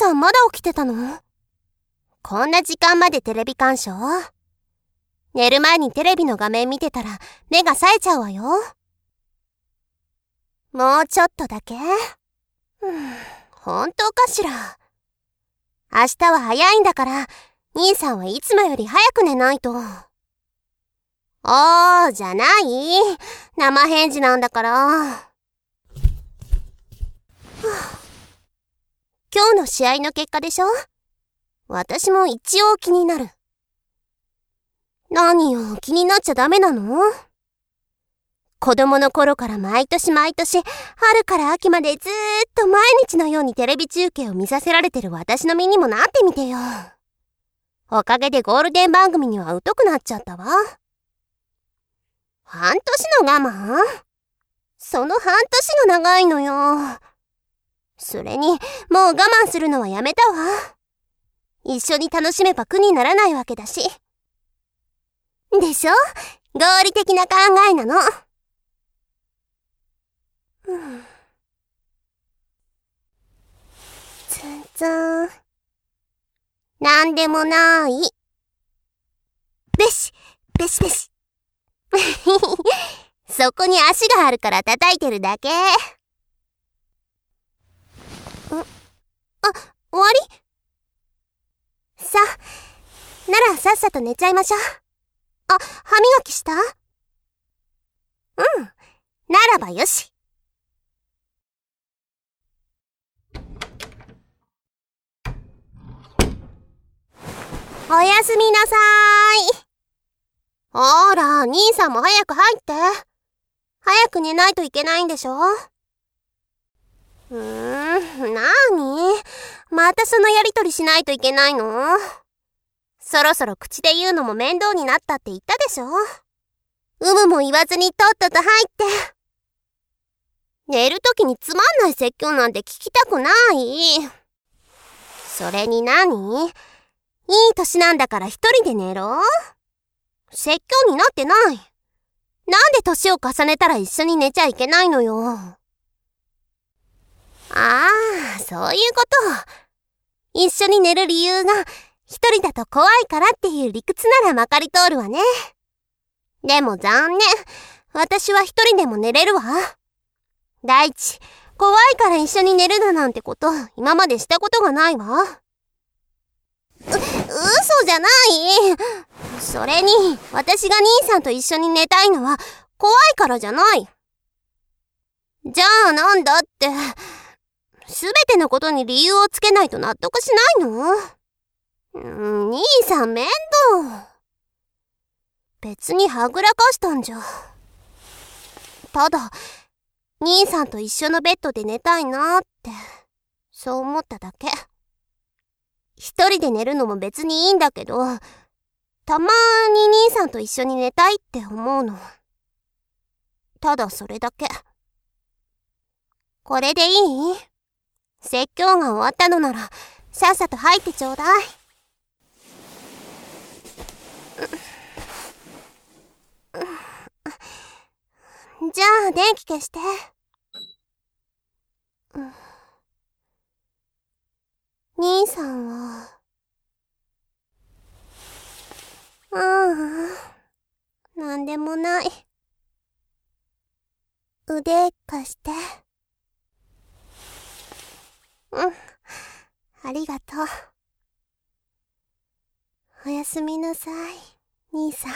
さんまだ起きてたの？こんな時間までテレビ鑑賞？寝る前にテレビの画面見てたら目が冴えちゃうわよ。もうちょっとだけ？本当かしら。明日は早いんだから、兄さんはいつもより早く寝ないと。じゃない。生返事なんだから。今日の試合の結果でしょ？私も一応気になる。何よ、気になっちゃダメなの？子供の頃から毎年春から秋までずーっと毎日のようにテレビ中継を見させられてる私の身にもなってみてよ。おかげでゴールデン番組には疎くなっちゃったわ。半年の我慢？その半年が長いのよ。それに、もう我慢するのはやめたわ。一緒に楽しめば苦にならないわけだし。でしょ？合理的な考えなの。ツンツン。なんでもない。べしべし。そこに足があるから叩いてるだけ。終わり？さあ、ならさっさと寝ちゃいましょう。歯磨きした？ならばよし。おやすみなさーい。ほら、兄さんも早く入って。早く寝ないといけないんでしょ？なーに？またそのやりとりしないといけないの？そろそろ口で言うのも面倒になったって言ったでしょ？も言わずにとっとと入って。寝るときにつまんない説教なんて聞きたくない。それに何？いい歳なんだから一人で寝ろ？説教になってない。なんで年を重ねたら一緒に寝ちゃいけないのよ。そういうこと。一緒に寝る理由が一人だと怖いからっていう理屈ならまかり通るわね。でも残念。私は一人でも寝れるわ。第一、怖いから一緒に寝るだなんてこと今までしたことがないわ。嘘じゃない。それに、私が兄さんと一緒に寝たいのは怖いからじゃない。じゃあなんだって、すべてのことに理由をつけないと納得しないの？兄さん面倒。別にはぐらかしたんじゃ。ただ、兄さんと一緒のベッドで寝たいなって、そう思っただけ。一人で寝るのも別にいいんだけど、たまーに兄さんと一緒に寝たいって思うの。ただそれだけ。これでいい？説教が終わったのなら、さっさと入ってちょうだい。じゃあ電気消して。兄さんは。なんでもない。腕貸して。ありがとう。おやすみなさい、兄さん。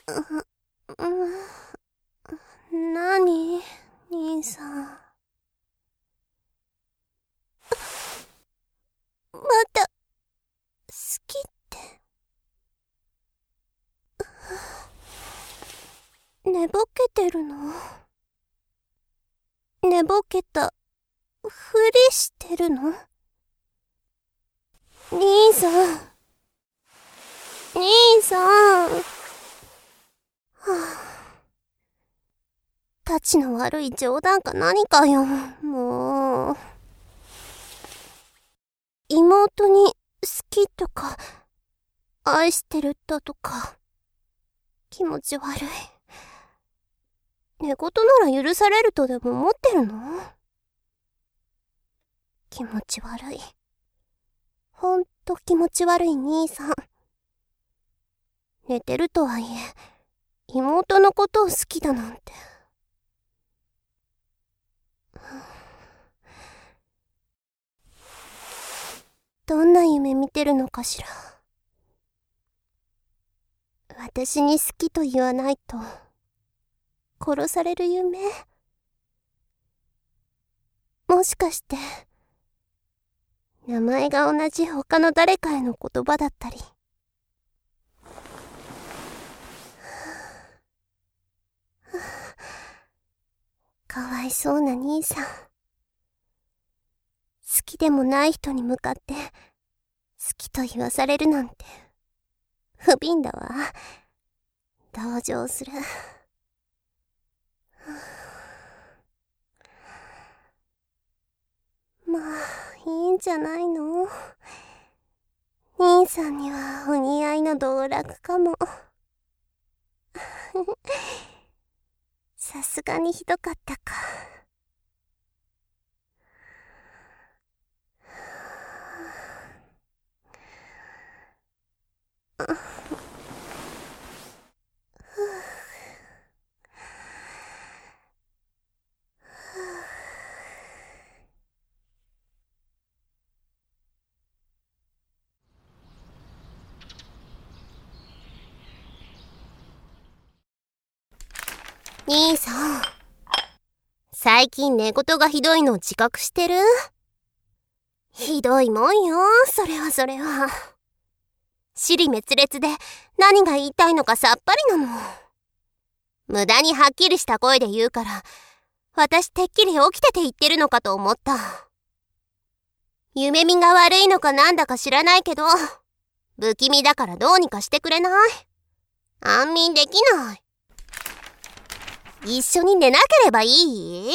なに、兄さん。また、好きって。寝ぼけてるの？寝ぼけたふりしてるの？兄さん。兄さん。たちの悪い冗談か何かよ。もう。妹に好きとか、愛してるだとか、気持ち悪い。寝言なら許されるとでも思ってるの？気持ち悪い。ほんと気持ち悪い兄さん。寝てるとはいえ、妹のことを好きだなんて。どんな夢見てるのかしら。私に好きと言わないと殺される夢？もしかして名前が同じ他の誰かへの言葉だったり。かわいそうな兄さん。好きでもない人に向かって好きと言わされるなんて不憫だわ。同情する。まあいいんじゃないの。兄さんにはお似合いの道楽かも。さすがにひどかったか。兄さん、最近寝言がひどいの自覚してる？ひどいもんよ、それは。支離滅裂で何が言いたいのかさっぱりなの。無駄にはっきりした声で言うから、私てっきり起きてて言ってるのかと思った。夢見が悪いのかなんだか知らないけど、不気味だからどうにかしてくれない？安眠できない。一緒に寝なければいい？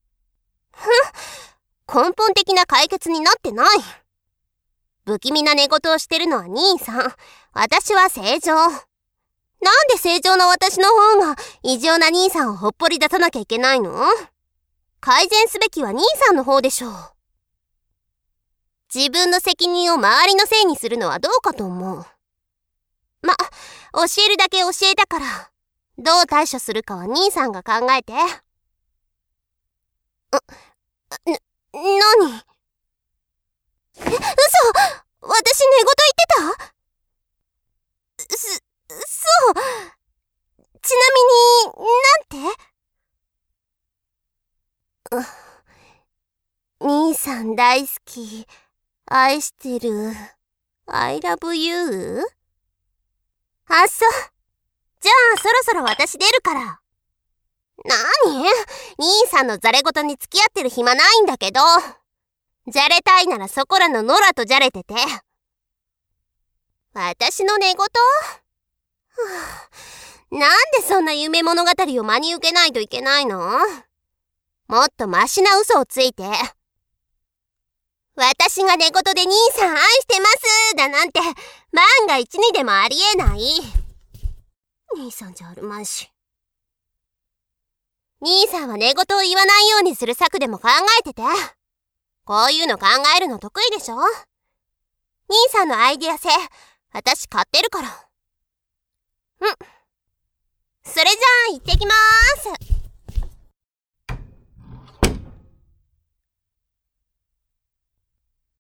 根本的な解決になってない。不気味な寝言をしてるのは兄さん。私は正常。なんで正常な私の方が異常な兄さんをほっぽり出さなきゃいけないの？改善すべきは兄さんの方でしょう。自分の責任を周りのせいにするのはどうかと思う。ま、教えるだけ教えたから、どう対処するかは兄さんが考えて。何？嘘！私寝言言ってた？そう。ちなみに、なんて？兄さん大好き。愛してる。I love you？ あっそ。じゃあそろそろ私出るから。なに？兄さんのザレ言に付き合ってる暇ないんだけど。じゃれたいならそこらの野良とじゃれてて。私の寝言？なんでそんな夢物語を真に受けないといけないの？もっとマシな嘘をついて。私が寝言で兄さん愛してますだなんて万が一にでもありえない。兄さんじゃあるまいし。兄さんは寝言を言わないようにする策でも考えてて。こういうの考えるの得意でしょ？兄さんのアイデア性、私買ってるから。それじゃあ行ってきまーす。